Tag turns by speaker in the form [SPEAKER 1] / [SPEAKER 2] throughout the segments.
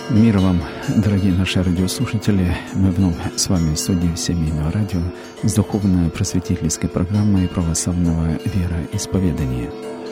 [SPEAKER 1] Мир вам, дорогие наши радиослушатели. Мы вновь с вами в студии Семейного радио с духовно-просветительской программой православного вероисповедания.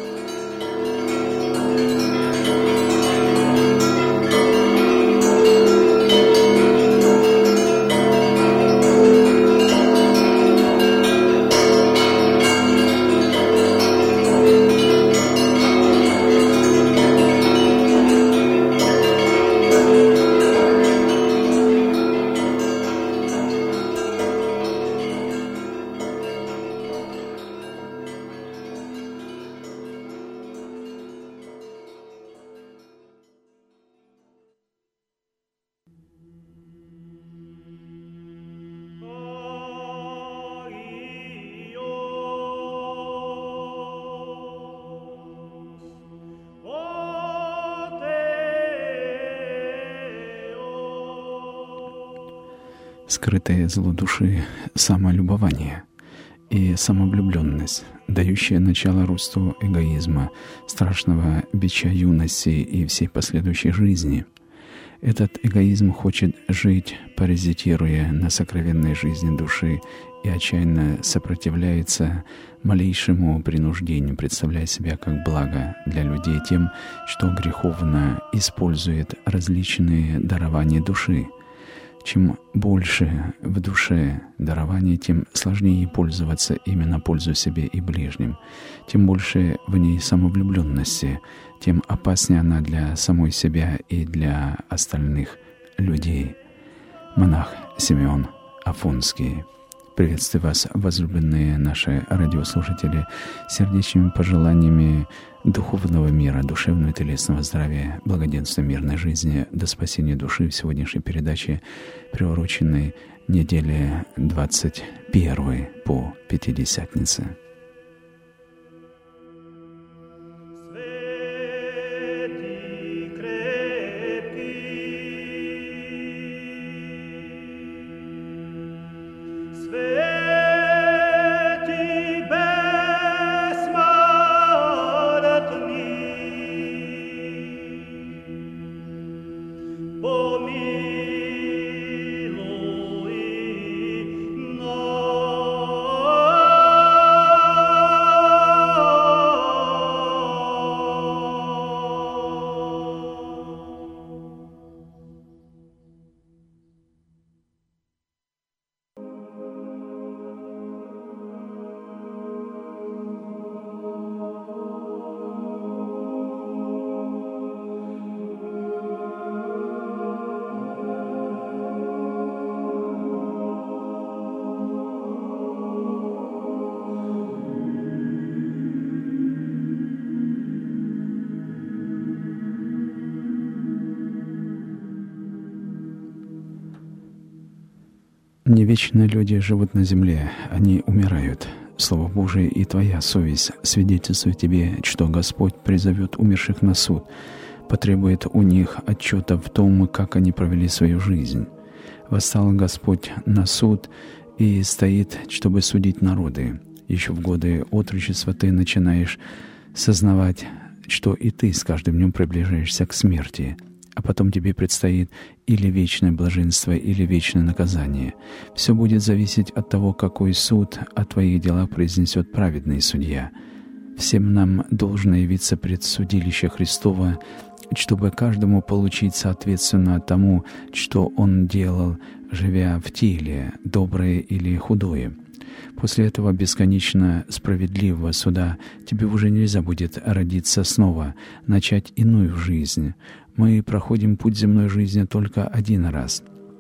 [SPEAKER 1] Скрытое зло души — самолюбование и самовлюбленность, дающая начало росту эгоизма, страшного бича юности и всей последующей жизни. Этот эгоизм хочет жить, паразитируя на сокровенной жизни души, и отчаянно сопротивляется малейшему принуждению, представляя себя как благо для людей тем, что греховно использует различные дарования души. Чем больше в душе дарований, тем сложнее пользоваться именно пользу себе и ближним. Тем больше в ней самовлюбленности, тем опаснее она для самой себя и для остальных людей. Монах Симеон Афонский. Приветствую вас, возлюбленные наши радиослушатели, сердечными пожеланиями духовного мира, душевного и телесного здравия, благоденствия, мирной жизни, до спасения души в сегодняшней передаче, приуроченной неделе 21 по Пятидесятнице. Не вечно люди живут на земле, они умирают. Слово Божие и твоя совесть свидетельствуют тебе, что Господь призовет умерших на суд, потребует у них отчета в том, как они провели свою жизнь. Восстал Господь на суд и стоит, чтобы судить народы. Еще в годы отрочества ты начинаешь сознавать, что и ты с каждым днем приближаешься к смерти, а потом тебе предстоит или вечное блаженство, или вечное наказание. Все будет зависеть от того, какой суд о твоих делах произнесет праведный судья. Всем нам должно явиться пред судилище Христово, чтобы каждому получить соответственно тому, что он делал, живя в теле, доброе или худое. После этого бесконечно справедливого суда тебе уже нельзя будет родиться снова, начать иную жизнь. Мы проходим путь земной жизни только один раз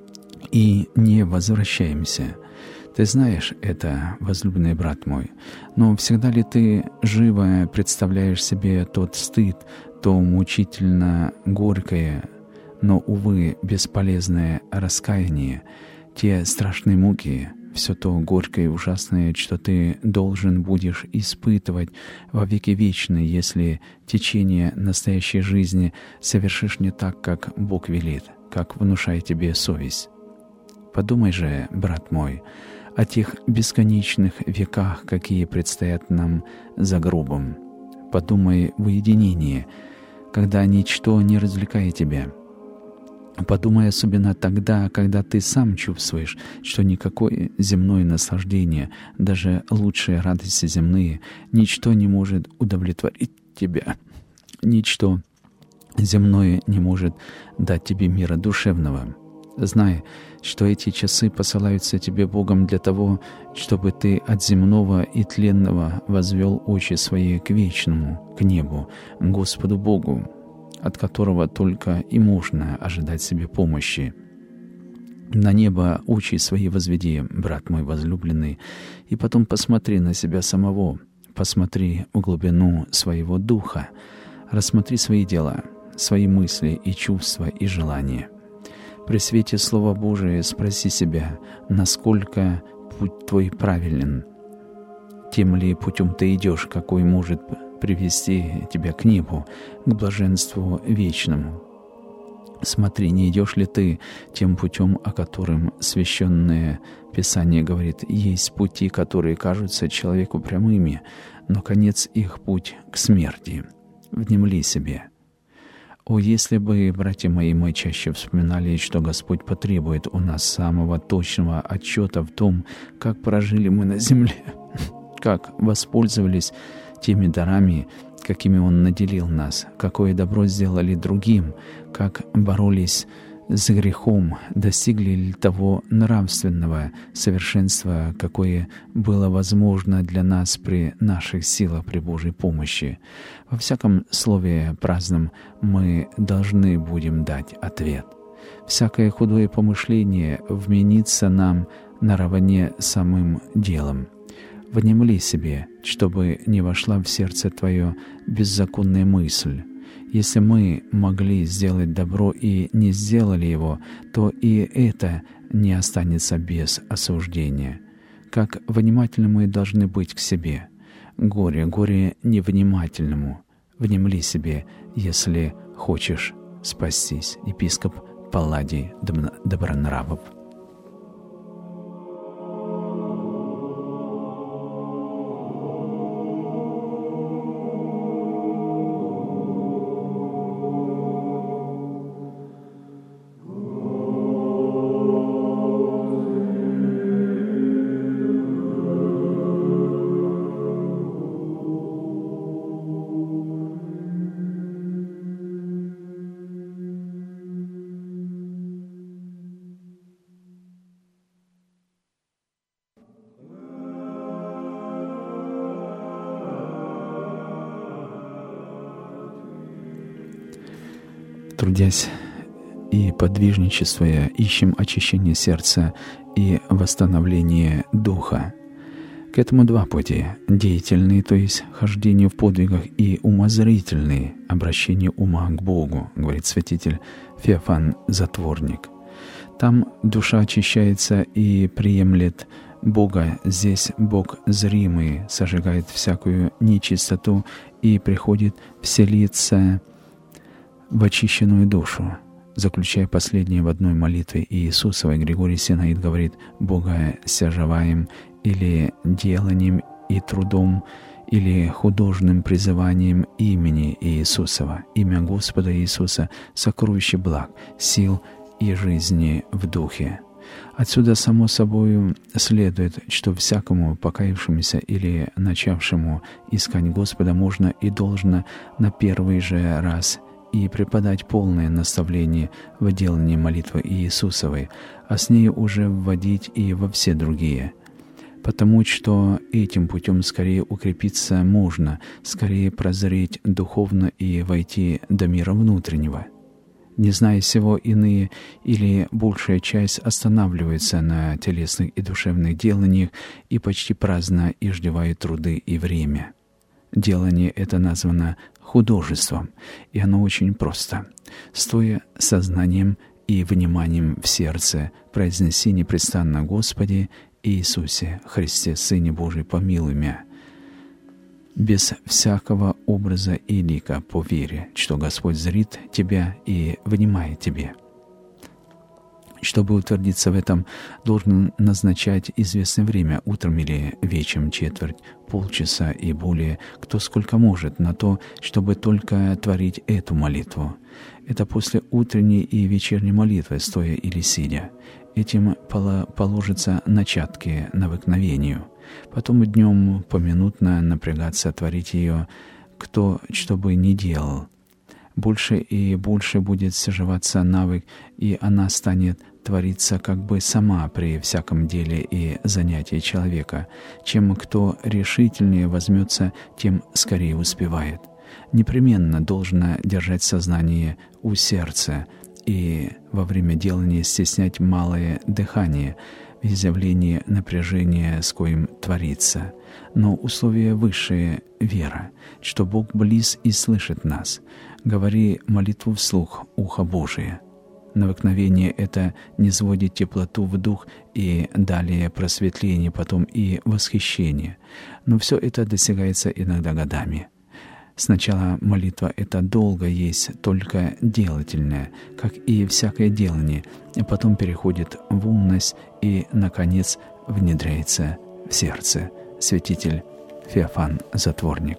[SPEAKER 1] и не возвращаемся. Ты знаешь это, возлюбленный брат мой, но всегда ли ты живо представляешь себе тот стыд, то мучительно горькое, но, увы, бесполезное раскаяние, те страшные муки, все то горькое и ужасное, что ты должен будешь испытывать во веки вечные, если течение настоящей жизни совершишь не так, как Бог велит, как внушает тебе совесть. Подумай же, брат мой, о тех бесконечных веках, какие предстоят нам за гробом. Подумай в уединении, когда ничто не развлекает тебя. Подумай особенно тогда, когда ты сам чувствуешь, что никакое земное наслаждение, даже лучшие радости земные, ничто не может удовлетворить тебя. Ничто земное не может дать тебе мира душевного. Знай, что эти часы посылаются тебе Богом для того, чтобы ты от земного и тленного возвел очи свои к вечному, к небу, к Господу Богу, от которого только и можно ожидать себе помощи. На небо очи свои возведи, брат мой возлюбленный, и потом посмотри на себя самого, посмотри в глубину своего духа, рассмотри свои дела, свои мысли и чувства и желания. При свете Слова Божия спроси себя, насколько путь твой правилен, тем ли путем ты идешь, какой может привести тебя к небу, к блаженству вечному. Смотри, не идешь ли ты тем путем, о котором Священное Писание говорит: есть пути, которые кажутся человеку прямыми, но конец их путь к смерти. Внемли себе. О, если бы, братья мои, мы чаще вспоминали, что Господь потребует у нас самого точного отчета в том, как прожили мы на земле, как воспользовались теми дарами, какими Он наделил нас, какое добро сделали другим, как боролись с грехом, достигли ли того нравственного совершенства, какое было возможно для нас при наших силах, при Божьей помощи. Во всяком слове праздном мы должны будем дать ответ. Всякое худое помышление вменится нам наравне с самым делом. Внемли себе, чтобы не вошла в сердце твое беззаконная мысль. Если мы могли сделать добро и не сделали его, то и это не останется без осуждения. Как внимательны мы должны быть к себе. Горе невнимательному. Внемли себе, если хочешь спастись. Епископ Палладий Добронравов. Трудясь и подвижничествуя, ищем очищение сердца и восстановление духа. К этому два пути: деятельный, то есть хождение в подвигах, и умозрительный, обращение ума к Богу, говорит святитель Феофан Затворник. Там душа очищается и приемлет Бога, здесь Бог зримый сожигает всякую нечистоту и приходит вселиться в очищенную душу. Заключая последнее в одной молитве Иисусовой, Григорий Синаид говорит: «Бога сяжаваем или деланием и трудом, или художественным призыванием имени Иисусова. Имя Господа Иисуса — сокровище благ, сил и жизни в духе». Отсюда, само собою, следует, что всякому покаявшемуся или начавшему искать Господа можно и должно на первый же раз и преподать полное наставление в делании молитвы Иисусовой, а с ней уже вводить и во все другие. Потому что этим путем скорее укрепиться можно, скорее прозреть духовно и войти до мира внутреннего. Не зная сего, иные или большая часть останавливается на телесных и душевных деланиях и почти праздно иждевают труды и время. Делание это названо художеством, и оно очень просто. Стоя сознанием и вниманием в сердце, произнеси непрестанно: «Господи Иисусе Христе, Сыне Божий, помилуй меня», без всякого образа и лика, по вере, что Господь зрит тебя и внимает тебе. Чтобы утвердиться в этом, должен назначать известное время, утром или вечером, четверть, полчаса и более, кто сколько может, на то, чтобы только творить эту молитву. Это после утренней и вечерней молитвы, стоя или сидя. Этим положатся начатки навыкновению. Потом днем поминутно напрягаться творить ее, кто что бы ни делал. Больше и больше будет сживаться навык, и она станет твориться как бы сама при всяком деле и занятии человека. Чем кто решительнее возьмется, тем скорее успевает. Непременно должно держать сознание у сердца и во время делания стеснять малое дыхание в изъявлении напряжения, с коим творится. Но условие высшее — вера, что Бог близ и слышит нас. Говори молитву вслух, ухо Божие. Навыкновение — это низводит теплоту в дух и далее просветление, потом и восхищение. Но все это достигается иногда годами. Сначала молитва — это долго есть, только делательное, как и всякое делание, а потом переходит в умность и, наконец, внедряется в сердце. Святитель Феофан Затворник.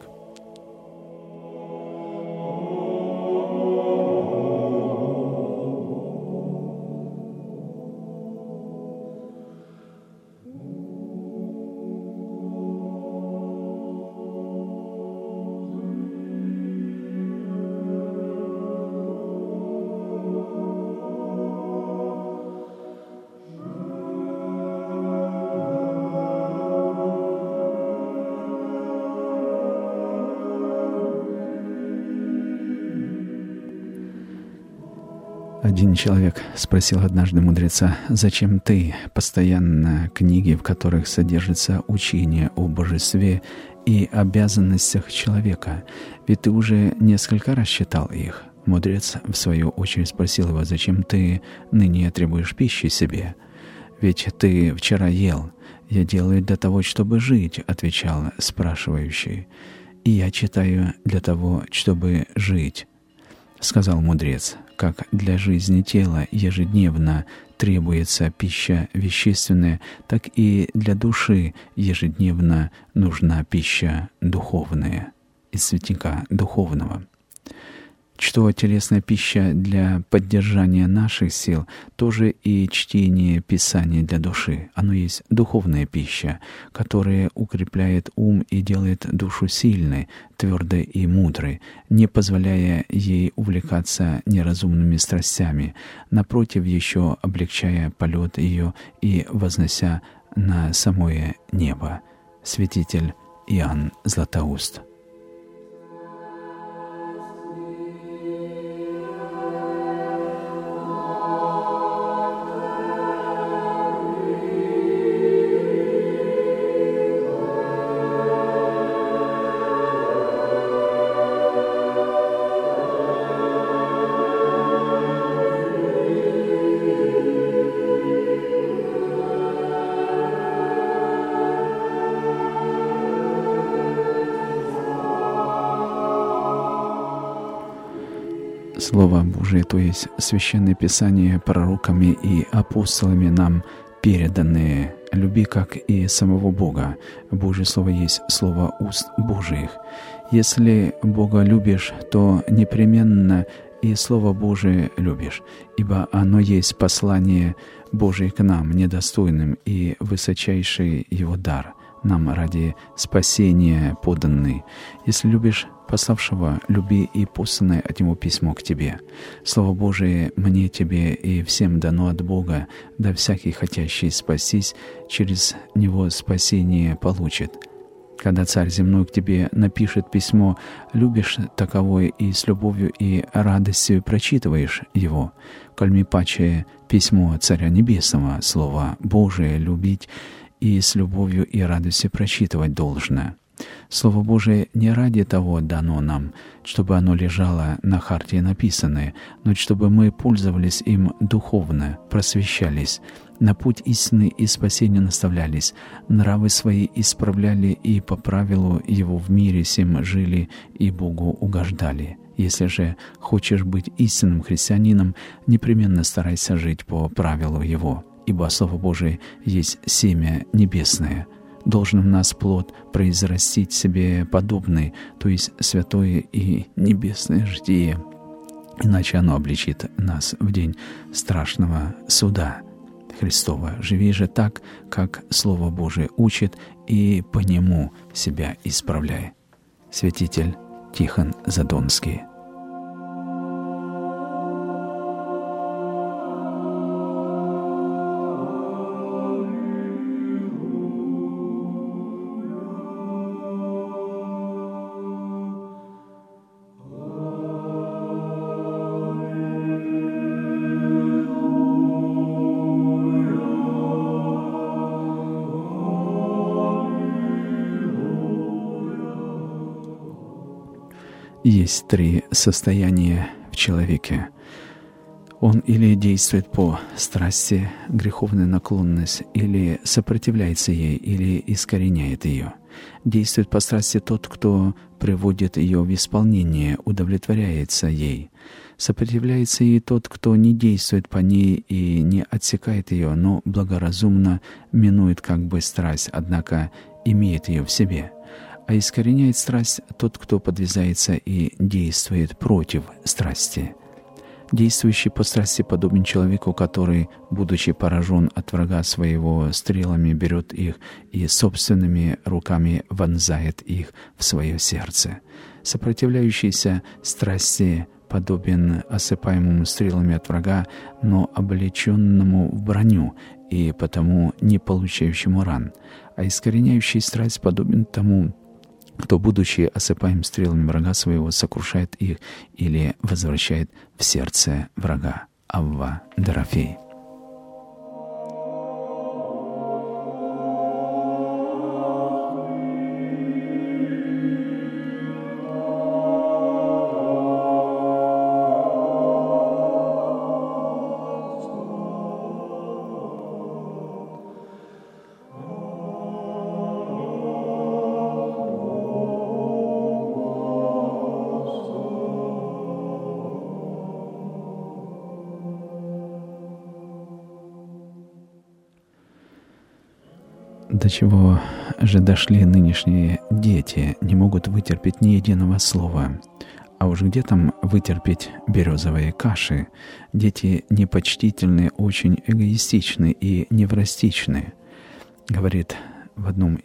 [SPEAKER 1] Один человек спросил однажды мудреца: «Зачем ты постоянно книги, в которых содержится учение о божестве и обязанностях человека? Ведь ты уже несколько раз читал их». Мудрец, в свою очередь, спросил его: «Зачем ты ныне требуешь пищи себе? Ведь ты вчера ел». «Я делаю для того, чтобы жить», — отвечал спрашивающий. «И я читаю для того, чтобы жить», — сказал мудрец. «Как для жизни тела ежедневно требуется пища вещественная, так и для души ежедневно нужна пища духовная». Из Светника Духовного. Что телесная пища для поддержания наших сил, тоже и чтение Писания для души. Оно есть духовная пища, которая укрепляет ум и делает душу сильной, твердой и мудрой, не позволяя ей увлекаться неразумными страстями, напротив, еще облегчая полет ее и вознося на самое небо. Святитель Иоанн Златоуст. Слово Божие, то есть Священное Писание, пророками и апостолами нам переданные. Люби, как и самого Бога. Божье Слово есть Слово уст Божиих. Если Бога любишь, то непременно и Слово Божие любишь, ибо оно есть послание Божие к нам, недостойным, и высочайший Его дар нам ради спасения поданный. Если любишь пославшего, люби и посланное от Него письмо к тебе. Слово Божие мне, тебе и всем дано от Бога, да всякий, хотящий спастись, через Него спасение получит. Когда Царь земной к тебе напишет письмо, любишь таковое и с любовью и радостью прочитываешь его. Кольми паче письмо Царя Небесного, Слово Божие любить и с любовью и радостью прочитывать должно. Слово Божие не ради того дано нам, чтобы оно лежало на хартии написанное, но чтобы мы пользовались им духовно, просвещались, на путь истины и спасения наставлялись, нравы свои исправляли и по правилу Его в мире сем жили и Богу угождали. Если же хочешь быть истинным христианином, непременно старайся жить по правилу его, ибо Слово Божие есть семя небесное. Должен в нас плод произрастить себе подобный, то есть святое и небесное житие, иначе оно обличит нас в день страшного суда Христова. Живи же так, как Слово Божие учит, и по нему себя исправляй. Святитель Тихон Задонский. Есть три состояния в человеке. Он или действует по страсти, греховной наклонности, или сопротивляется ей, или искореняет ее. Действует по страсти тот, кто приводит ее в исполнение, удовлетворяется ей. Сопротивляется ей тот, кто не действует по ней и не отсекает ее, но благоразумно минует как бы страсть, однако имеет ее в себе. А искореняет страсть тот, кто подвязается и действует против страсти. Действующий по страсти подобен человеку, который, будучи поражен от врага своего, стрелами берет их и собственными руками вонзает их в свое сердце. Сопротивляющийся страсти подобен осыпаемому стрелами от врага, но облеченному в броню и потому не получающему ран. А искореняющий страсть подобен тому, кто, будучи осыпаем стрелами врага своего, сокрушает их или возвращает в сердце врага. Авва Дорофей. До чего же дошли нынешние дети, не могут вытерпеть ни единого слова. А уж где там вытерпеть березовые каши? Дети непочтительны, очень эгоистичны и неврастичны. Говорит в одной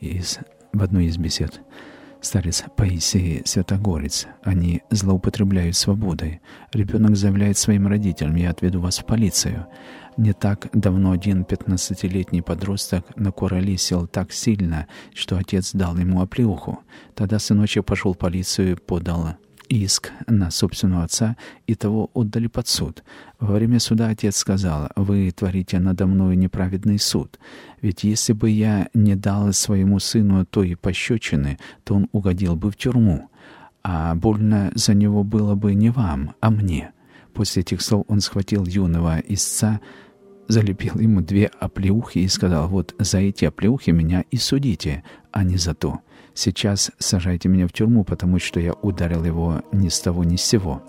[SPEAKER 1] из бесед старец Паисий Святогорец. Они злоупотребляют свободой. Ребенок заявляет своим родителям: «Я отведу вас в полицию». Не так давно один 15-летний подросток накуролесил так сильно, что отец дал ему оплеуху. Тогда сыночек пошел в полицию и подал иск на собственного отца, и того отдали под суд. Во время суда отец сказал: «Вы творите надо мною неправедный суд. Ведь если бы я не дал своему сыну той пощечины, то он угодил бы в тюрьму. А больно за него было бы не вам, а мне». После этих слов он схватил юного истца, залепил ему 2 оплеухи и сказал: «Вот за эти оплеухи меня и судите, а не за то. Сейчас сажайте меня в тюрьму, потому что я ударил его ни с того ни с сего».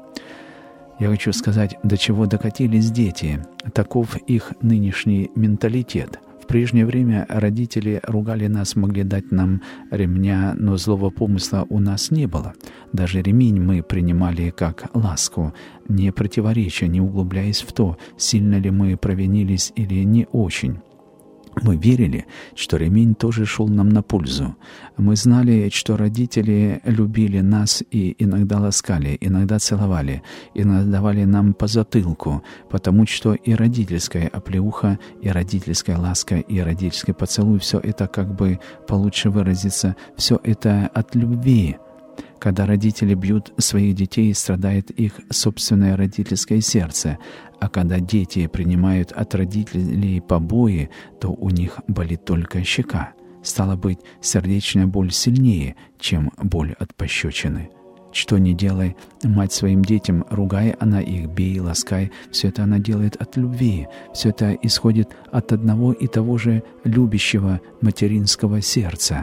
[SPEAKER 1] Я хочу сказать, до чего докатились дети. Таков их нынешний менталитет. В прежнее время родители ругали нас, могли дать нам ремня, но злого помысла у нас не было. Даже ремень мы принимали как ласку, не противоречия, не углубляясь в то, сильно ли мы провинились или не очень. Мы верили, что ремень тоже шел нам на пользу. Мы знали, что родители любили нас и иногда ласкали, иногда целовали, иногда давали нам по затылку, потому что и родительская оплеуха, и родительская ласка, и родительский поцелуй — все это, как бы получше выразиться, все это от любви. Когда родители бьют своих детей, страдает их собственное родительское сердце, а когда дети принимают от родителей побои, то у них болит только щека. Стало быть, сердечная боль сильнее, чем боль от пощечины. Что ни делай, мать своим детям, ругай она их, бей, ласкай, все это она делает от любви, все это исходит от одного и того же любящего материнского сердца.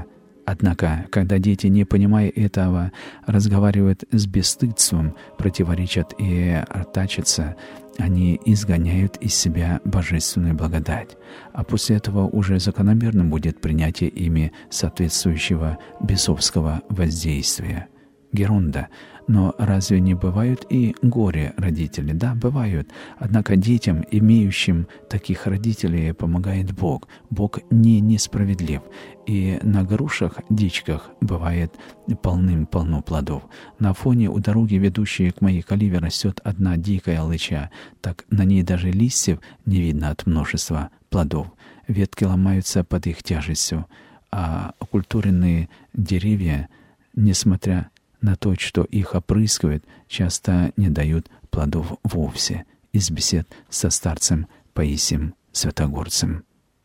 [SPEAKER 1] Однако, когда дети, не понимая этого, разговаривают с бесстыдством, противоречат и артачатся, они изгоняют из себя божественную благодать. А после этого уже закономерным будет принятие ими соответствующего бесовского воздействия. Геронда. Но разве не бывают и горе-родители? Да, бывают. Однако детям, имеющим таких родителей, помогает Бог. Бог не несправедлив. И на грушах, дичках бывает полным-полно плодов. На фоне у дороги, ведущей к моей каливе, растет одна дикая алыча. Так на ней даже листьев не видно от множества плодов. Ветки ломаются под их тяжестью. А окультуренные деревья, несмотря на то, что их опрыскивают, часто не дают плодов вовсе. Из бесед со старцем Паисием Святогорцем.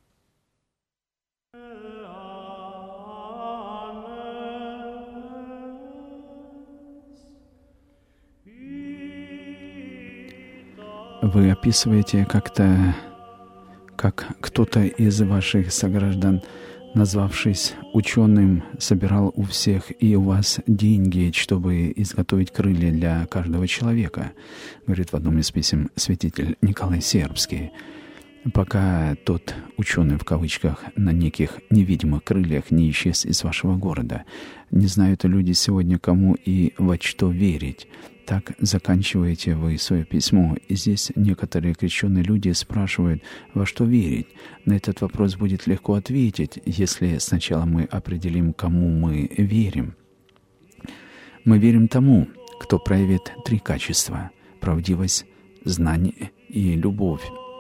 [SPEAKER 1] Вы описываете как-то, как кто-то из ваших сограждан, назвавшись ученым, собирал у всех и у вас деньги, чтобы изготовить крылья для каждого человека, говорит в одном из писем святитель Николай Сербский. Пока тот ученый, в кавычках, на неких невидимых крыльях не исчез из вашего города. Не знают люди сегодня, кому и во что верить. Так заканчиваете вы свое письмо. И здесь некоторые крещенные люди спрашивают, во что верить. На этот вопрос будет легко ответить, если сначала мы определим, кому мы верим. Мы верим тому, кто проявит три качества: правдивость, знание и любовь.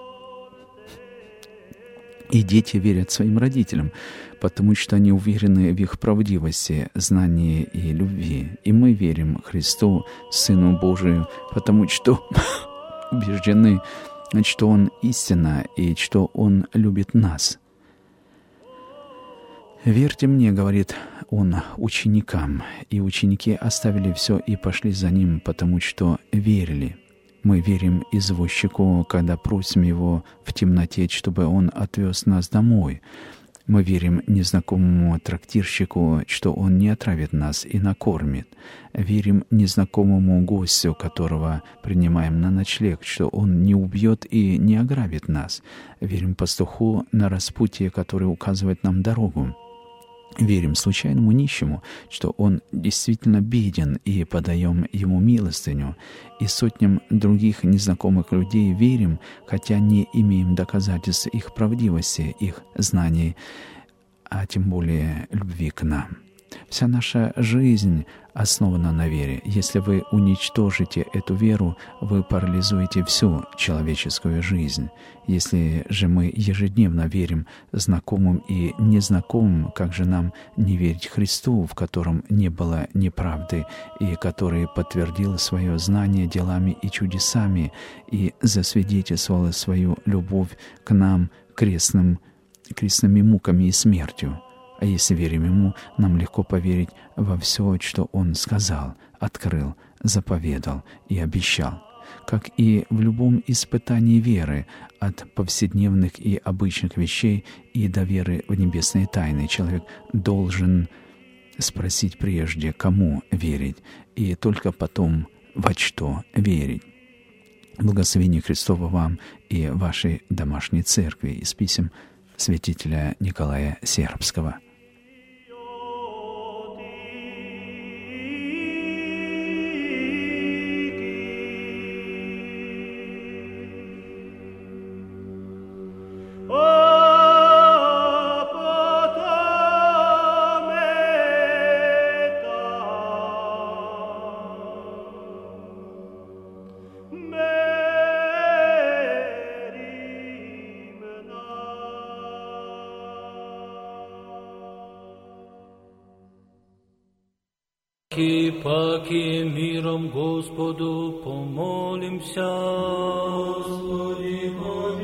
[SPEAKER 1] И дети верят своим родителям, потому что они уверены в их правдивости, знании и любви. И мы верим Христу, Сыну Божию, потому что убеждены, что Он истина и что Он любит нас. «Верьте мне, — говорит Он ученикам, — и ученики оставили все и пошли за Ним, потому что верили». Мы верим извозчику, когда просим его в темноте, чтобы он отвез нас домой. Мы верим незнакомому трактирщику, что он не отравит нас и накормит. Верим незнакомому гостю, которого принимаем на ночлег, что он не убьет и не ограбит нас. Верим пастуху на распутье, который указывает нам дорогу. Верим случайному нищему, что он действительно беден, и подаем ему милостыню. И сотням других незнакомых людей верим, хотя не имеем доказательств их правдивости, их знаний, а тем более любви к нам. Вся наша жизнь основана на вере. Если вы уничтожите эту веру, вы парализуете всю человеческую жизнь. Если же мы ежедневно верим знакомым и незнакомым, как же нам не верить Христу, в котором не было неправды, и который подтвердил свое знание делами и чудесами, и засвидетельствовал свою любовь к нам крестными муками и смертью? А если верим Ему, нам легко поверить во все, что Он сказал, открыл, заповедал и обещал. Как и в любом испытании веры, от повседневных и обычных вещей и до веры в небесные тайны, человек должен спросить прежде, кому верить, и только потом во что верить. Благословение Христово вам и вашей домашней церкви. Из писем святителя Николая Сербского.
[SPEAKER 2] Паки миром Господу помолимся. Господи,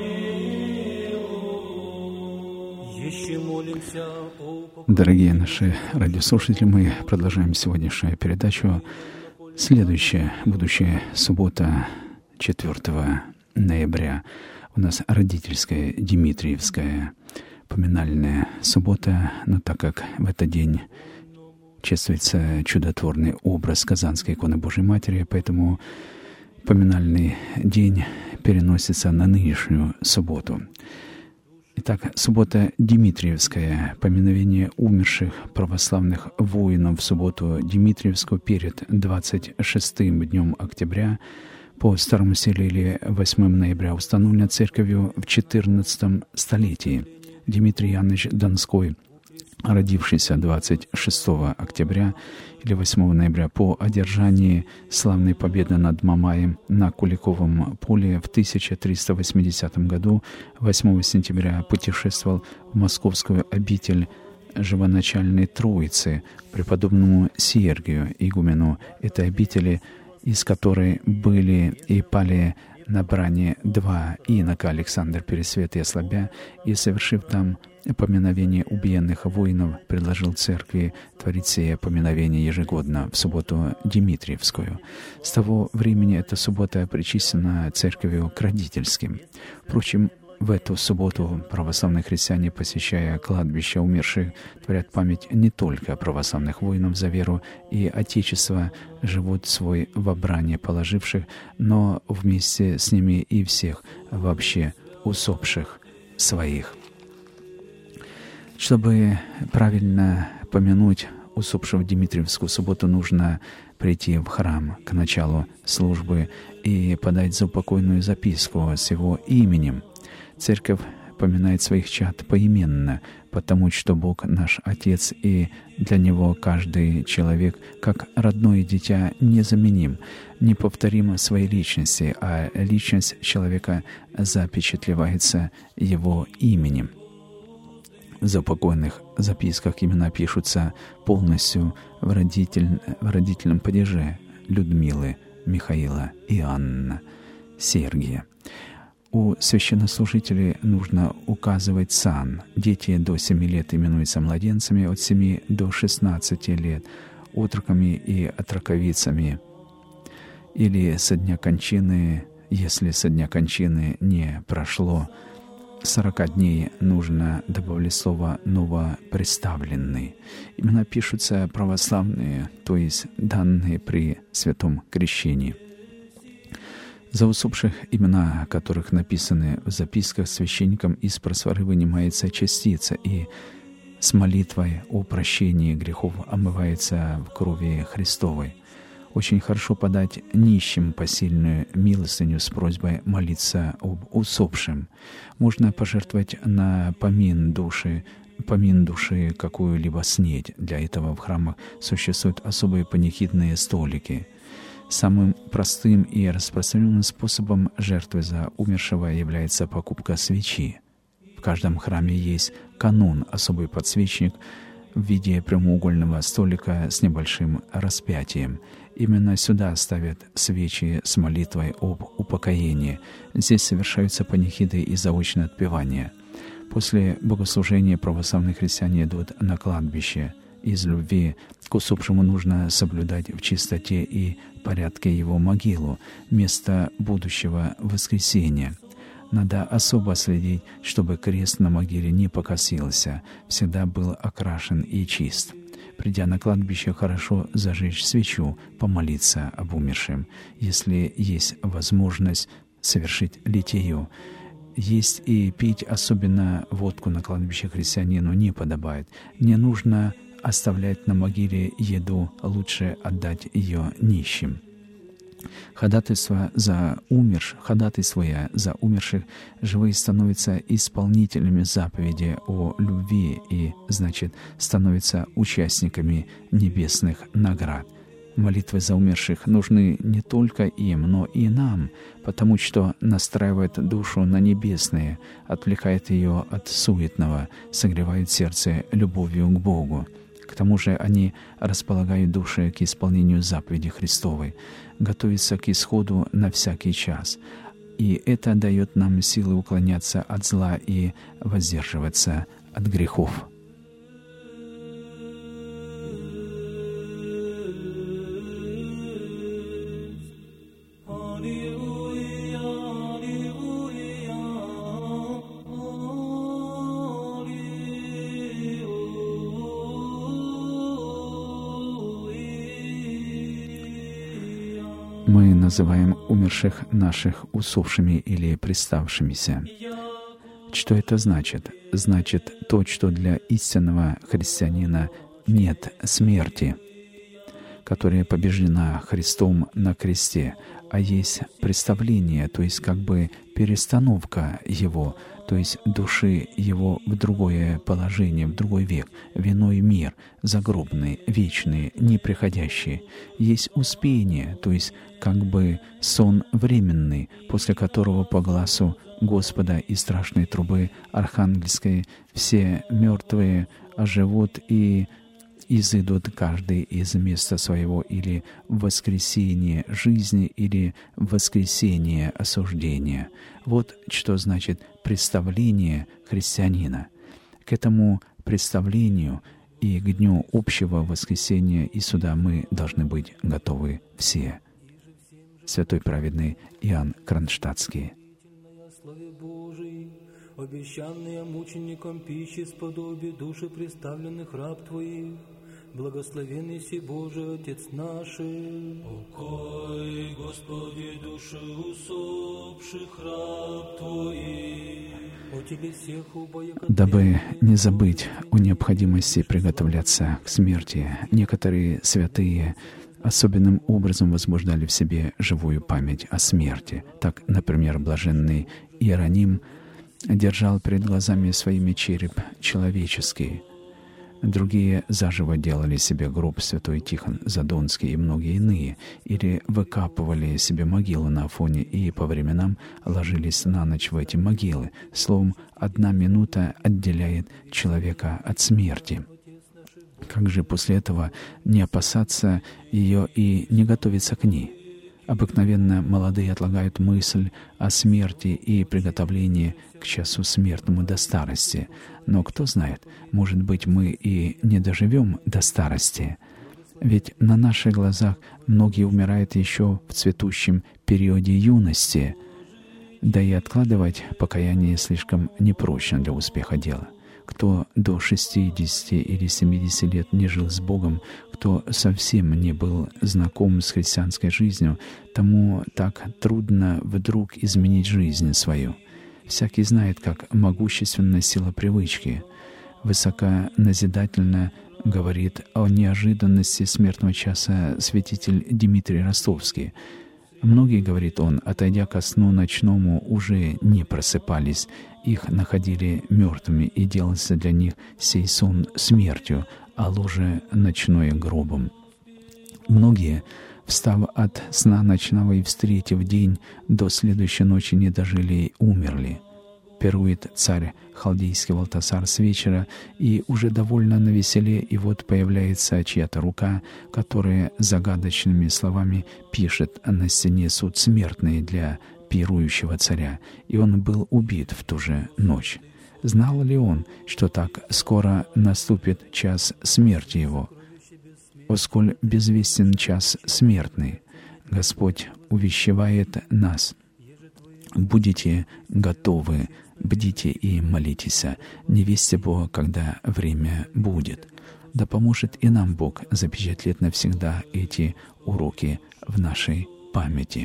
[SPEAKER 2] помилуй. Еще молимся о...
[SPEAKER 1] Дорогие наши радиослушатели, мы продолжаем сегодняшнюю передачу. Следующая, будущая суббота, 4 ноября, у нас родительская, Димитриевская. поминальная суббота, но так как в этот день чествуется чудотворный образ Казанской иконы Божьей Матери, поэтому поминальный день переносится на нынешнюю субботу. Итак, суббота Димитриевская, поминовение умерших православных воинов в субботу Димитриевскую перед 26-м днем октября по старому стилю или 8 ноября установлена церковью в XIV столетии. Дмитрий Янович Донской, родившийся 26 октября или 8 ноября по одержании славной победы над Мамаем на Куликовом поле в 1380 году, 8 сентября путешествовал в московскую обитель Живоначальной Троицы преподобному Сергию, игумену этой обители, из которой были и пали на брани два инока, Александр Пересвет и Ослабя, и, совершив там поминовение убиенных воинов, предложил церкви творить сие поминовение ежегодно в субботу Димитриевскую. С того времени эта суббота причислена церковью к родительским. Впрочем, в эту субботу православные христиане, посещая кладбище умерших, творят память не только православных воинов за веру и Отечество, живут свой вобрание положивших, но вместе с ними и всех вообще усопших своих. Чтобы правильно помянуть усопшего в Димитриевскую субботу, нужно прийти в храм к началу службы и подать заупокойную записку с его именем. Церковь поминает своих чад поименно, потому что Бог наш Отец, и для Него каждый человек, как родное дитя, незаменим, неповторим в своей личности, а личность человека запечатлевается Его именем. В заупокойных записках имена пишутся полностью в родительном падеже Людмилы, Михаила, Иоанна, Сергия. У священнослужителей нужно указывать сан. Дети до 7 лет именуются младенцами, от 7 до 16 лет — отроками и отроковицами. Или со дня кончины, если со дня кончины не прошло 40 дней, нужно добавить слово «новопреставленный». Имена пишутся православные, то есть данные при святом крещении. За усопших, имена которых написаны в записках, священником из просфоры вынимается частица и с молитвой о прощении грехов омывается в крови Христовой. Очень хорошо подать нищим посильную милостыню с просьбой молиться об усопшем. Можно пожертвовать на помин души какую-либо снедь. Для этого в храмах существуют особые панихидные столики. Самым простым и распространенным способом жертвы за умершего является покупка свечи. В каждом храме есть канон, особый подсвечник в виде прямоугольного столика с небольшим распятием. Именно сюда ставят свечи с молитвой об упокоении. Здесь совершаются панихиды и заочное отпевание. После богослужения православные христиане идут на кладбище. Из любви к усопшему нужно соблюдать в чистоте и порядке его могилу, место будущего воскресения. Надо особо следить, чтобы крест на могиле не покосился, всегда был окрашен и чист. Придя на кладбище, хорошо зажечь свечу, помолиться об умершем. Если есть возможность, совершить литию. Есть и пить, особенно водку на кладбище, христианину не подобает. Не нужно оставлять на могиле еду, лучше отдать ее нищим. Ходатайствуя за умерших, живые становятся исполнителями заповеди о любви и, значит, становятся участниками небесных наград. Молитвы за умерших нужны не только им, но и нам, потому что настраивает душу на небесное, отвлекает ее от суетного, согревает сердце любовью к Богу. К тому же они располагают души к исполнению заповеди Христовой, готовятся к исходу на всякий час. И это дает нам силы уклоняться от зла и воздерживаться от грехов. называем умерших наших усопшими или приставшимися. Что это значит? Значит то, что для истинного христианина нет смерти, которая побеждена Христом на кресте, а есть представление, то есть как бы перестановка Его, то есть души Его в другое положение, в другой век, в иной мир, загробный, вечный, неприходящий. Есть успение, то есть как бы сон временный, после которого по глазу Господа и страшной трубы архангельской все мертвые оживут и изыдут каждый из места своего, или в воскресение жизни, или в воскресение осуждения. Вот что значит представление христианина. К этому представлению и к дню общего воскресения и суда мы должны быть готовы все. Святой праведный Иоанн Кронштадтский.
[SPEAKER 2] Обещанные мучеником пищи сподоби души представленных раб Твоих, благословенный си Боже, Отец наш. Укой, Господи, души усопших раб Твоих.
[SPEAKER 1] Дабы не забыть о необходимости приготовляться к смерти, некоторые святые особенным образом возбуждали в себе живую память о смерти. Так, например, блаженный Иероним держал перед глазами своими череп человеческий. Другие заживо делали себе гроб, святой Тихон Задонский и многие иные, или выкапывали себе могилу на Афоне и по временам ложились на ночь в эти могилы. Словом, 1 минута отделяет человека от смерти. Как же после этого не опасаться ее и не готовиться к ней? Обыкновенно молодые отлагают мысль о смерти и приготовлении к часу смертному до старости. Но кто знает, может быть, мы и не доживем до старости. Ведь на наших глазах многие умирают еще в цветущем периоде юности. Да и откладывать покаяние слишком непрочно для успеха дела. Кто до 60 или 70 лет не жил с Богом, кто совсем не был знаком с христианской жизнью, тому так трудно вдруг изменить жизнь свою. Всякий знает, как могущественна сила привычки. Высоконазидательно говорит о неожиданности смертного часа святитель Дмитрий Ростовский. Многие, говорит он, отойдя ко сну ночному, уже не просыпались, их находили мертвыми, и делался для них сей сон смертью, а ложе ночное гробом. Многие, встав от сна ночного и встретив день, до следующей ночи не дожили и умерли. Пирует царь халдейский Валтасар с вечера, и уже довольно навеселе, и вот появляется чья-то рука, которая загадочными словами пишет на стене суд смертный для пирующего царя, и он был убит в ту же ночь. Знал ли он, что так скоро наступит час смерти его? О сколь безвестен час смертный! Господь увещевает нас. Будете готовы, бдите и молитесь, не весте Бога, когда время будет. Да поможет и нам Бог запечатлеть навсегда эти уроки в нашей памяти.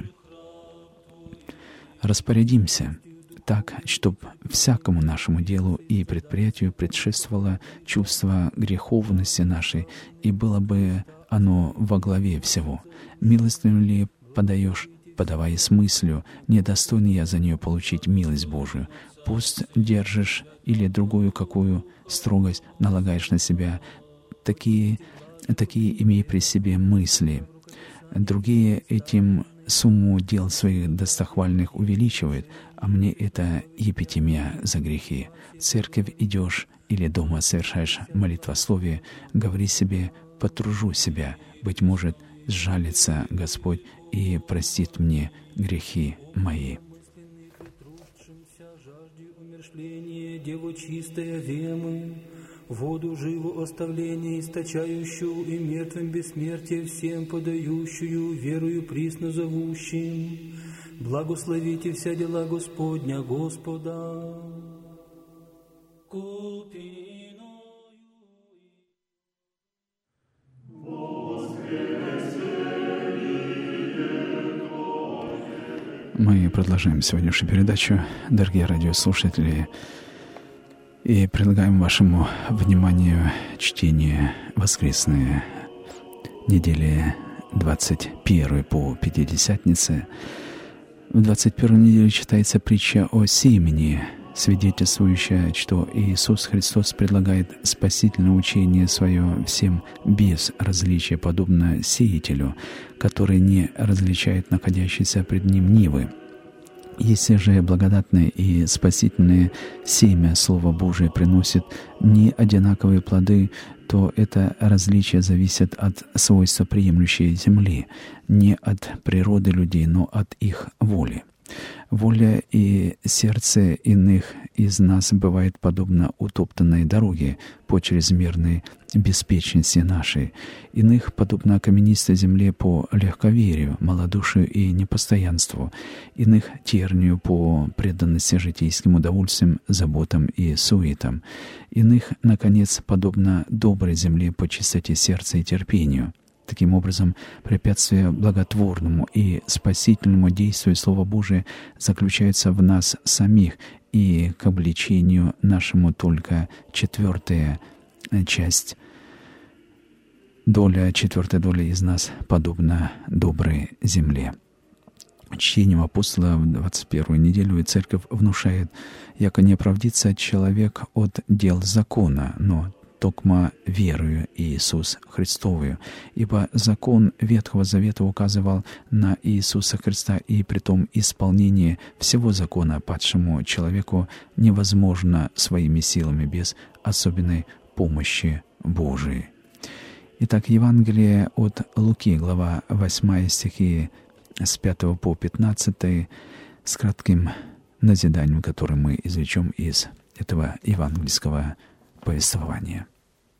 [SPEAKER 1] Распорядимся так, чтобы всякому нашему делу и предприятию предшествовало чувство греховности нашей, и было бы оно во главе всего. Милостыню ли подаешь, подавая с мыслью, недостойный я за нее получить милость Божию. Пусть держишь или другую какую строгость налагаешь на себя, такие имей при себе мысли. Другие этим сумму дел своих достохвальных увеличивают, а мне это епитемия за грехи. В церковь идешь или дома совершаешь молитвословие, говори себе: потружу себя, быть может, сжалится Господь и простит мне грехи мои.
[SPEAKER 2] Деву чистая вемы, воду живу оставление, источающую и мертвым бессмертие всем подающую, верую присно зовущим. Благословите вся дела Господня, Господа.
[SPEAKER 1] Мы продолжаем сегодняшнюю передачу, дорогие радиослушатели, и предлагаем вашему вниманию чтение воскресной недели 21 по Пятидесятнице. В 21 неделе читается притча о семени, свидетельствующая, что Иисус Христос предлагает спасительное учение свое всем без различия, подобно сеятелю, который не различает находящиеся пред ним нивы. Если же благодатное и спасительное семя Слова Божие приносит не одинаковые плоды, то это различие зависит от свойства приемлющей земли, не от природы людей, но от их воли. Воля и сердце иных из нас бывает подобно утоптанной дороге по чрезмерной беспечности нашей, иных подобно каменистой земле по легковерию, малодушию и непостоянству, иных тернию по преданности житейским удовольствиям, заботам и суетам, иных, наконец, подобно доброй земле по чистоте сердца и терпению. Таким образом, препятствие благотворному и спасительному действию Слова Божия заключается в нас самих, и к обличению нашему только четвертая доля из нас подобна доброй земле. Чтением апостола в 21 неделю и Церковь внушает, яко не оправдится человек от дел закона, но токма верою Иисус Христовую, ибо закон Ветхого Завета указывал на Иисуса Христа, и притом исполнение всего закона падшему человеку невозможно своими силами без особенной помощи Божией. Итак, Евангелие от Луки, глава 8, стихи с 5 по 15, с кратким назиданием, которое мы извлечем из этого евангельского повествования.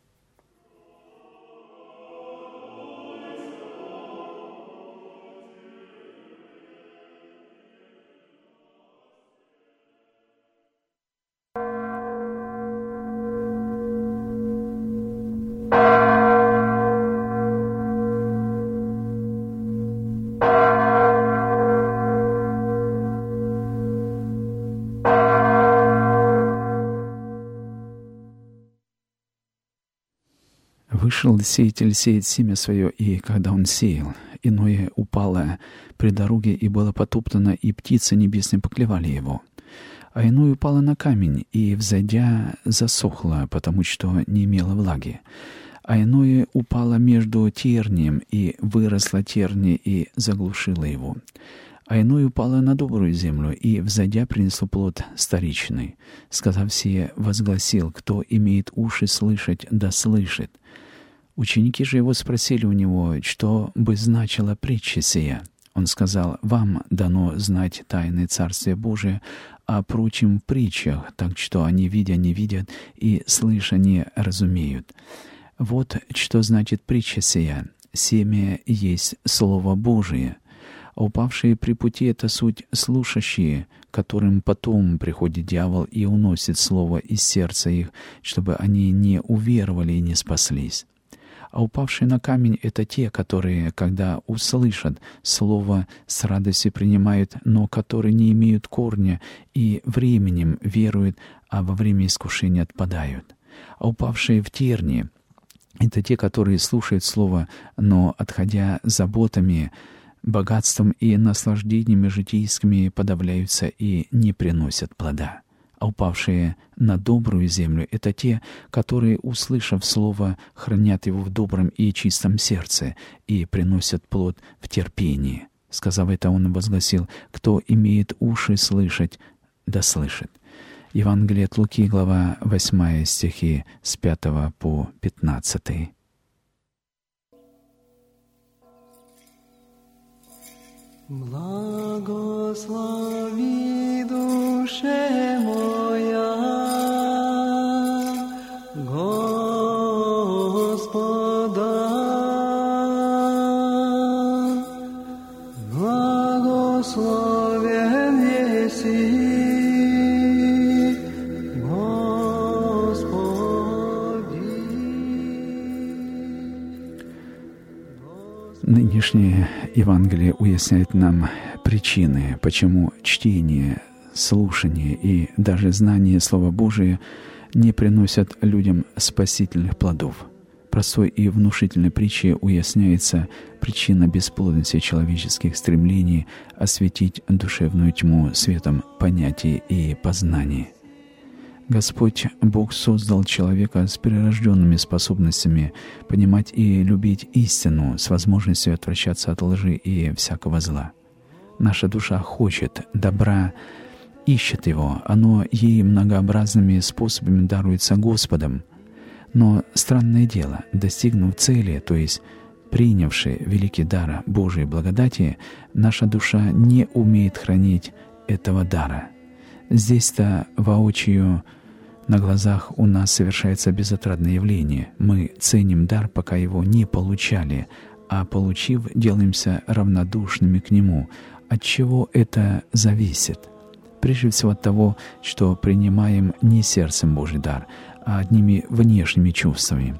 [SPEAKER 1] Вышел сеятель сеять семя свое, и когда он сеял, иное упало при дороге и было потоптано, и птицы небесные поклевали его. А иное упало на камень, и, взойдя, засохло, потому что не имело влаги. А иное упало между тернием, и выросло терни, и заглушило его. А иное упало на добрую землю, и, взойдя, принесло плод вторичный. Сказав сие, возгласил: кто имеет уши слышать, да слышит. Ученики же его спросили у него, что бы значила притча сия. Он сказал: вам дано знать тайны Царствия Божия, а прочим притчах, так что они, видя, не видят, и слыша, не разумеют. Вот что значит притча сия. Семя есть Слово Божие, а упавшие при пути — это суть слушающие, которым потом приходит дьявол и уносит слово из сердца их, чтобы они не уверовали и не спаслись. А упавшие на камень — это те, которые, когда услышат слово, с радостью принимают, но которые не имеют корня и временем веруют, а во время искушения отпадают. А упавшие в тернии — это те, которые слушают слово, но, отходя заботами, богатством и наслаждениями житейскими, подавляются и не приносят плода. А упавшие на добрую землю — это те, которые, услышав слово, хранят его в добром и чистом сердце и приносят плод в терпении. Сказав это, он возгласил: кто имеет уши слышать, да слышит. Евангелие от Луки, глава 8, стихи с 5 по 15.
[SPEAKER 3] Благослови, душе моя, Господа, благословен еси
[SPEAKER 1] Нынешнее Евангелие уясняет нам причины, почему чтение, слушание и даже знание Слова Божия не приносят людям спасительных плодов. Простой и внушительной притчей уясняется причина бесплодности человеческих стремлений осветить душевную тьму светом понятий и познаний. Господь Бог создал человека с прирожденными способностями понимать и любить истину, с возможностью отвращаться от лжи и всякого зла. Наша душа хочет добра, ищет его, оно ей многообразными способами даруется Господом. Но странное дело, достигнув цели, то есть принявши великий дар Божией благодати, наша душа не умеет хранить этого дара. Здесь-то воочию на глазах у нас совершается безотрадное явление. Мы ценим дар, пока его не получали, а получив, делаемся равнодушными к нему. От чего это зависит? Прежде всего от того, что принимаем не сердцем Божий дар, а одними внешними чувствами.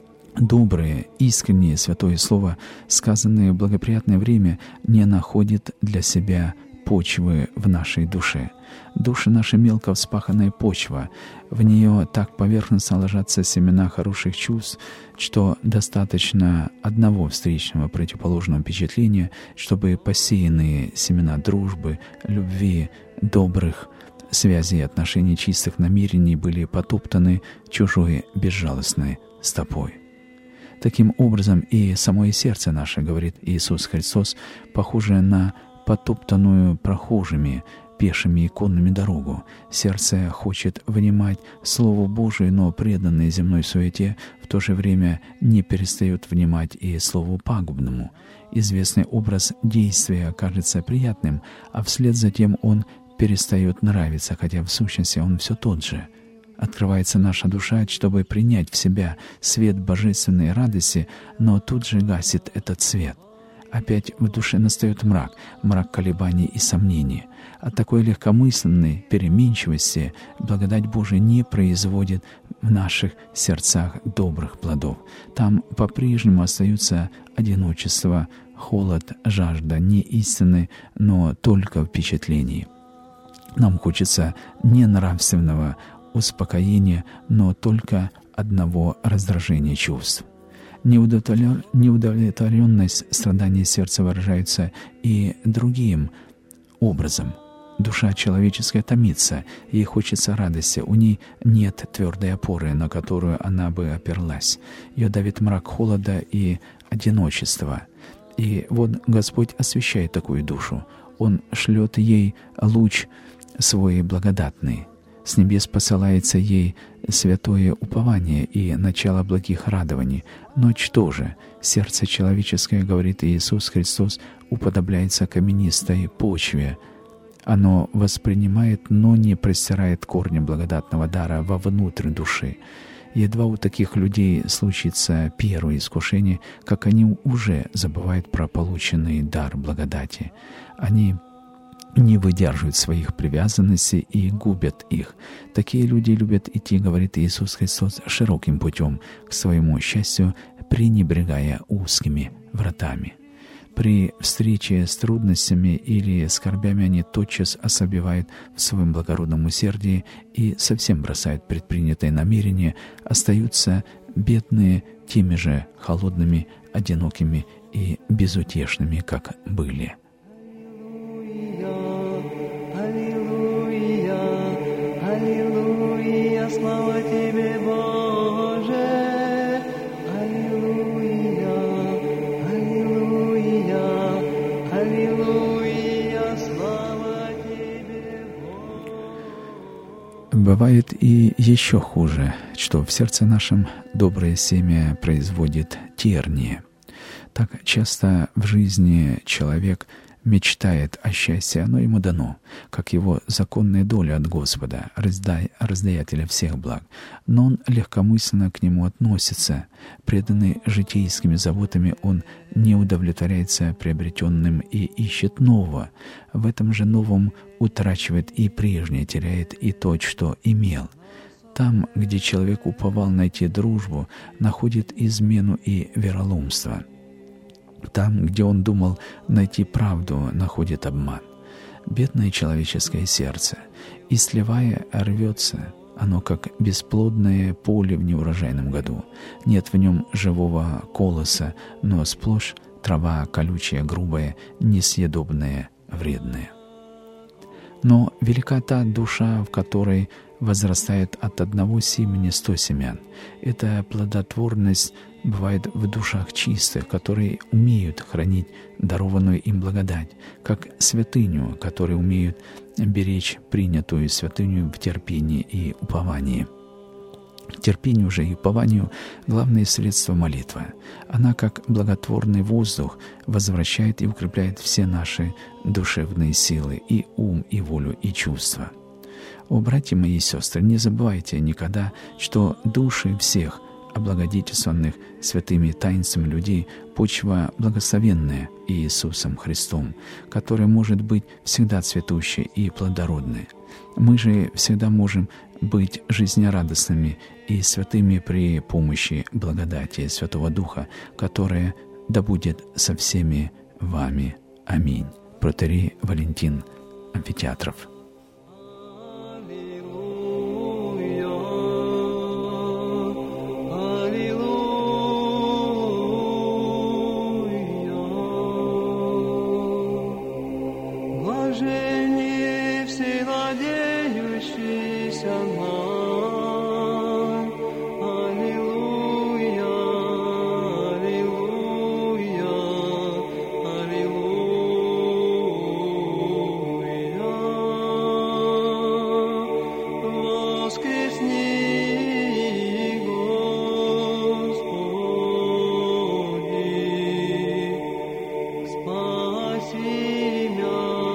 [SPEAKER 1] Доброе, искреннее святое слово, сказанное в благоприятное время, не находит для себя почвы в нашей душе. Душа наша мелко вспаханная почва, в нее так поверхностно ложатся семена хороших чувств, что достаточно одного встречного противоположного впечатления, чтобы посеянные семена дружбы, любви, добрых связей и отношений, чистых намерений были потоптаны чужой безжалостной стопой. Таким образом, и самое сердце наше, говорит Иисус Христос, похоже на потоптанную прохожими, пешими и конными дорогу. Сердце хочет внимать Слову Божию, но преданное земной суете в то же время не перестает внимать и Слову пагубному. Известный образ действия кажется приятным, а вслед за тем он перестает нравиться, хотя в сущности он все тот же. Открывается наша душа, чтобы принять в себя свет божественной радости, но тут же гасит этот свет. Опять в душе настает мрак колебаний и сомнений. От такой легкомысленной переменчивости благодать Божия не производит в наших сердцах добрых плодов. Там по-прежнему остаются одиночество, холод, жажда не истины, но только впечатлений. Нам хочется не нравственного успокоения, но только одного раздражения чувств. Неудовлетворенность страдания сердца выражается и другим образом. Душа человеческая томится, ей хочется радости, у ней нет твердой опоры, на которую она бы оперлась. Ее давит мрак холода и одиночества. И вот Господь освещает такую душу. Он шлет ей луч свой благодатный. С небес посылается ей святое упование и начало благих радований. Но что же? Сердце человеческое, говорит Иисус Христос, уподобляется каменистой почве. Оно воспринимает, но не простирает корни благодатного дара вовнутрь души. Едва у таких людей случится первое искушение, как они уже забывают про полученный дар благодати. Они не выдерживают своих привязанностей и губят их. Такие люди любят идти, говорит Иисус Христос, широким путем к своему счастью, пренебрегая узкими вратами. При встрече с трудностями или скорбями они тотчас ослабевают в своем благородном усердии и совсем бросают предпринятые намерения, остаются бедные теми же холодными, одинокими и безутешными, как были.
[SPEAKER 3] Слава Тебе, Боже! Аллилуйя! Аллилуйя! Аллилуйя! Слава Тебе, Боже!
[SPEAKER 1] Бывает и еще хуже, что в сердце нашем доброе семя производит тернии. Так часто в жизни человек мечтает о счастье, оно ему дано, как его законная доля от Господа, раздаятеля всех благ. Но он легкомысленно к нему относится. Преданный житейскими заботами, он не удовлетворяется приобретенным и ищет нового. В этом же новом утрачивает и прежнее, теряет и то, что имел. Там, где человек уповал найти дружбу, находит измену и вероломство. Там, где он думал найти правду, находит обман. Бедное человеческое сердце, и сливая, рвется, оно как бесплодное поле в неурожайном году. Нет в нем живого колоса, но сплошь трава колючая, грубая, несъедобная, вредная. Но велика та душа, в которой возрастает от одного семени 100 семян. Эта плодотворность бывает в душах чистых, которые умеют хранить дарованную им благодать, как святыню, которые умеют беречь принятую святыню в терпении и уповании. Терпению же и упованию главное средство — молитва. Она, как благотворный воздух, возвращает и укрепляет все наши душевные силы, и ум, и волю, и чувства. О, братья мои и сестры, не забывайте никогда, что души всех облагодетельствованных святыми таинствами людей — почва благословенная Иисусом Христом, которая может быть всегда цветущей и плодородной. Мы же всегда можем быть жизнерадостными и святыми при помощи благодати Святого Духа, которая да будет со всеми вами. Аминь. Протоиерей Валентин Амфитеатров.
[SPEAKER 3] Блаженнее всенадеющийся нам. Аллилуйя, аллилуйя, аллилуйя. Воскресни, Господи, спаси меня.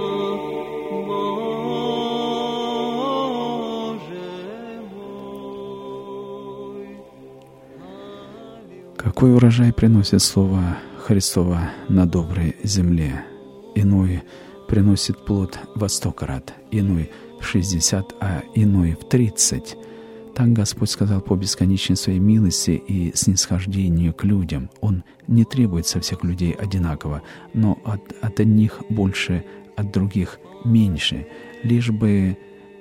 [SPEAKER 1] Какой урожай приносит Слово Христово на доброй земле? Иной приносит плод во 100 крат, иной в 60, а иной в 30. Так Господь сказал по бесконечной своей милости и снисхождению к людям. Он не требует со всех людей одинаково, но от одних больше, от других меньше, лишь бы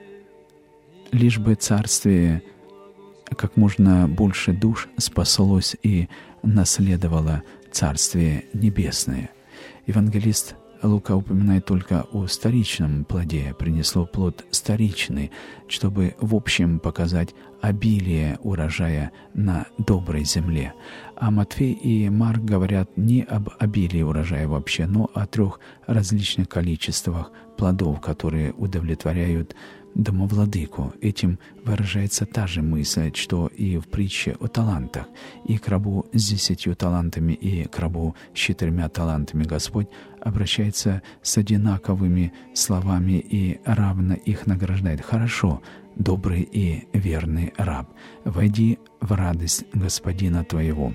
[SPEAKER 1] царствие как можно больше душ спаслось и наследовало Царствие Небесное. Евангелист Лука упоминает только о вторичном плоде, принесло плод вторичный, чтобы в общем показать обилие урожая на доброй земле. А Матфей и Марк говорят не об обилии урожая вообще, но о 3 различных количествах плодов, которые удовлетворяют домовладыку. Этим выражается та же мысль, что и в притче о талантах. И к рабу с 10 талантами, и к рабу с 4 талантами Господь обращается с одинаковыми словами и равно их награждает. «Хорошо, добрый и верный раб, войди в радость Господина твоего».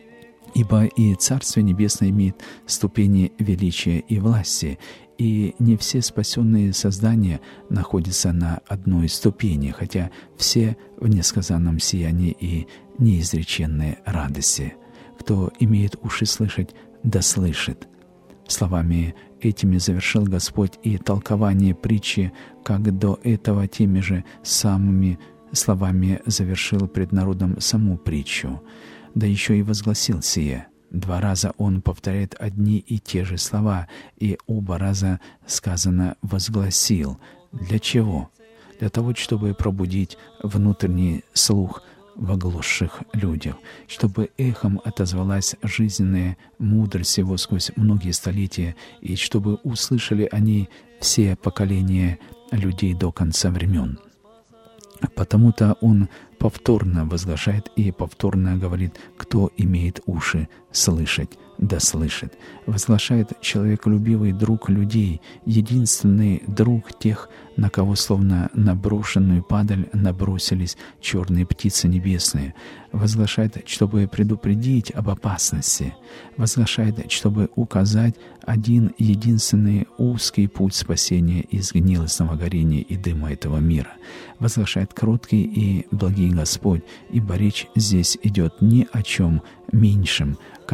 [SPEAKER 1] Ибо и Царствие Небесное имеет ступени величия и власти, и не все спасенные создания находятся на одной ступени, хотя все в несказанном сиянии и неизреченной радости. Кто имеет уши слышать, да слышит. Словами этими завершил Господь и толкование притчи, как до этого теми же самыми словами завершил пред народом саму притчу. Да еще и возгласил сие. 2 раза он повторяет одни и те же слова, и оба раза сказано «возгласил». Для чего? Для того, чтобы пробудить внутренний слух в оглохших людях, чтобы эхом отозвалась жизненная мудрость его сквозь многие столетия, и чтобы услышали они все поколения людей до конца времен. Потому-то он повторно возглашает и повторно говорит: кто имеет уши слышать, да слышит. Возглашает человеколюбивый друг людей, единственный друг тех, на кого словно на брошенную падаль набросились черные птицы небесные. Возглашает, чтобы предупредить об опасности. Возглашает, чтобы указать один единственный узкий путь спасения из гнилостного горения и дыма этого мира. Возглашает кроткий и благий Господь, ибо речь здесь идет ни о чем меньшем, как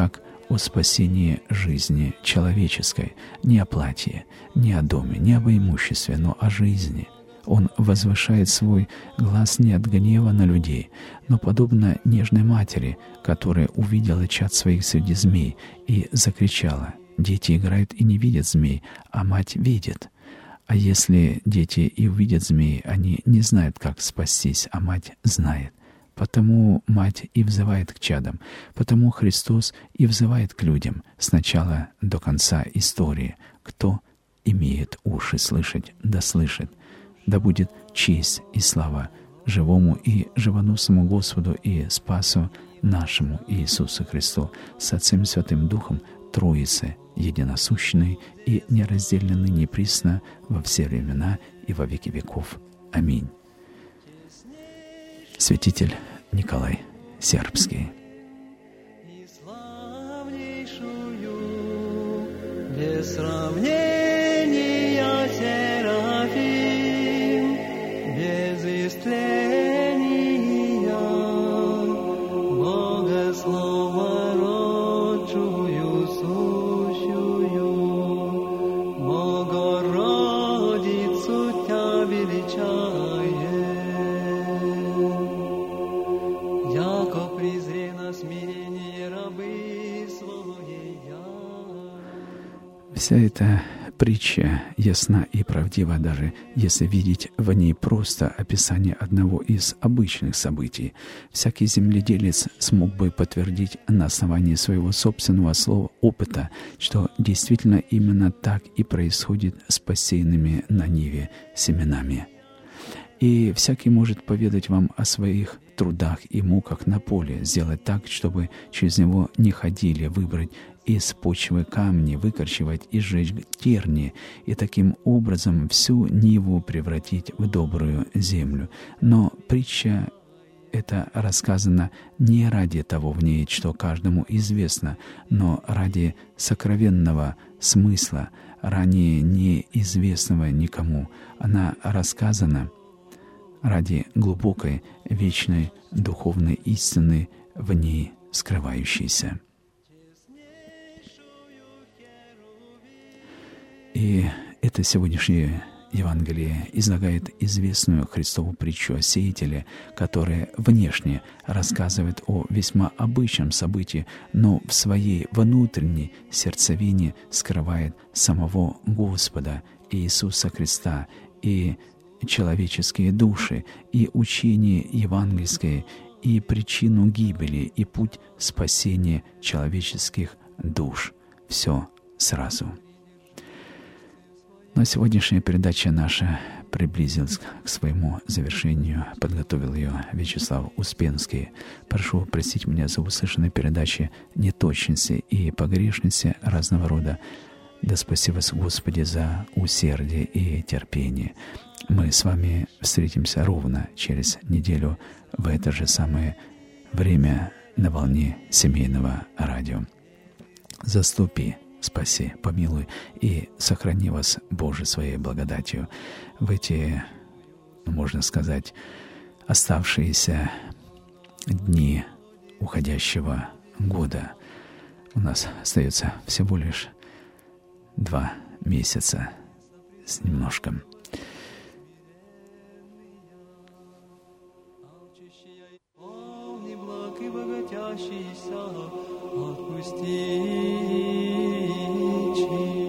[SPEAKER 1] о спасении жизни человеческой, не о платье, не о доме, не об имуществе, но о жизни. Он возвышает свой глас не от гнева на людей, но подобно нежной матери, которая увидела чад своих среди змей и закричала: «Дети играют и не видят змей, а мать видит». А если дети и увидят змей, они не знают, как спастись, а мать знает. Потому мать и взывает к чадам, потому Христос и взывает к людям с начала до конца истории. Кто имеет уши слышать, да слышит. Да будет честь и слава живому и живоносному Господу и Спасу нашему Иисусу Христу с Отцем Святым Духом, Троице, единосущной и неразделенной неприсно во все времена и во веки веков. Аминь. Святитель Николай Сербский.
[SPEAKER 3] И славнейшую, без сравнения Серафим, без истления, Богослова родчую сущую, Богородицу Тя величаем, яко презре на смирение рабы своей.
[SPEAKER 1] Вся эта притча ясна и правдива, даже если видеть в ней просто описание одного из обычных событий. Всякий земледелец смог бы подтвердить на основании своего собственного слова опыта, что действительно именно так и происходит с посеянными на ниве семенами. И всякий может поведать вам о своих трудах и муках на поле, сделать так, чтобы через него не ходили, выбрать из почвы камни, выкорчевать и сжечь терни, и таким образом всю ниву превратить в добрую землю. Но притча эта рассказана не ради того в ней, что каждому известно, но ради сокровенного смысла, ранее неизвестного никому. Она рассказана ради глубокой, вечной духовной истины, в ней скрывающейся. И это сегодняшнее Евангелие излагает известную Христову притчу о сеятеле, которая внешне рассказывает о весьма обычном событии, но в своей внутренней сердцевине скрывает самого Господа Иисуса Христа и человеческие души, и учение евангельское, и причину гибели, и путь спасения человеческих душ. Все сразу. Но сегодняшняя передача наша приблизилась к своему завершению. Подготовил ее Вячеслав Успенский. Прошу простить меня за услышанные передачи неточности и погрешности разного рода. Да спаси вас, Господи, за усердие и терпение. Мы с вами встретимся ровно через неделю в это же самое время на волне семейного радио. Заступи, спаси, помилуй и сохрани вас, Боже, своей благодатью в эти, можно сказать, оставшиеся дни уходящего года. У нас остается всего лишь 2 месяца с немножком.
[SPEAKER 3] Отпусти.